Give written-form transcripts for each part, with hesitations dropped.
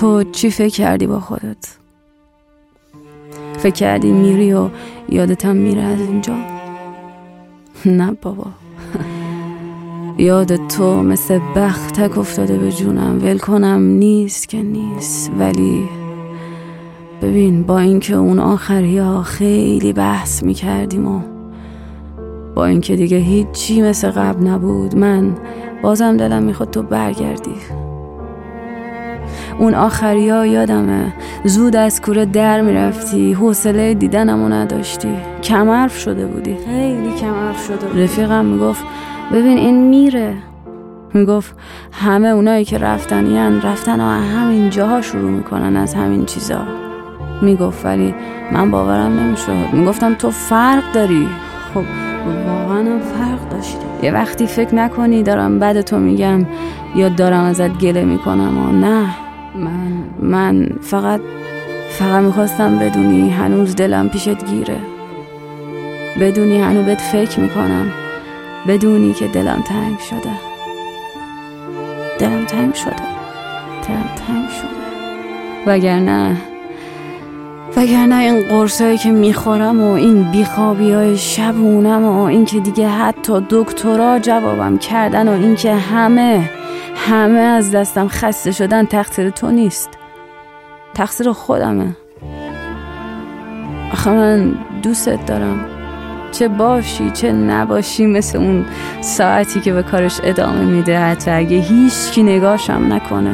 تو چی فکر کردی با خودت؟ فکر کردی میری و یادتم میره از اینجا؟ نه بابا. یاد تو مثل بختک افتاده به جونم، ول کنم نیست که نیست. ولی ببین، با اینکه اون آخری ها خیلی بحث میکردیم و با اینکه دیگه هیچی مثل قبل نبود، من بازم دلم میخواد تو برگردی. اون آخری ها یادمه زود از کوره در میرفتی، حوصله دیدنمو نداشتی، کم حرف شده بودی، خیلی کم حرف شده بودی. رفیقم میگفت ببین این میره، میگفت همه اونایی که رفتن و همین جاها شروع میکنن از همین چیزا. میگفت ولی من باورم نمیشد. میگفتم تو فرق داری. خب واقعا هم فرق داشتی. یه وقتی فکر نکنی دارم بد تو میگم یا دارم ازت گله میکنم و نه، من فقط میخواستم بدونی هنوز دلم پیشت گیره، بدونی هنوز بهت فکر میکنم، بدونی که دلم تنگ شده. وگرنه این قرصایی که میخورم و این بیخوابیای شبونم و این که دیگه حتی دکترا جوابم کردن و این که همه از دستم خسته شدن تقصیر تو نیست، تقصیر خودمه. آخه من دوستت دارم، چه باشی چه نباشی، مثل اون ساعتی که به کارش ادامه میده حتی اگه هیچ کی نگاهشم نکنه.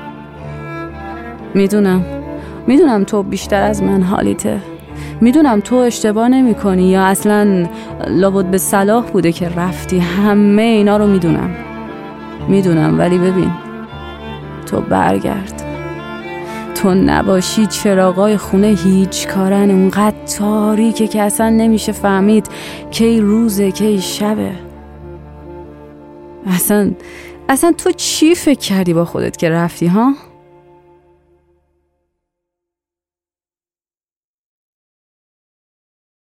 میدونم تو بیشتر از من حالیته، میدونم تو اشتباه نمی کنی یا اصلا لابد به صلاح بوده که رفتی، همه اینا رو میدونم ولی ببین، تو برگرد. تو نباشی چراغای خونه هیچ کارن، اونقدر تاریکه که اصلا نمیشه فهمید کی روزه کی شبه. اصلا تو چی فکر کردی با خودت که رفتی ها؟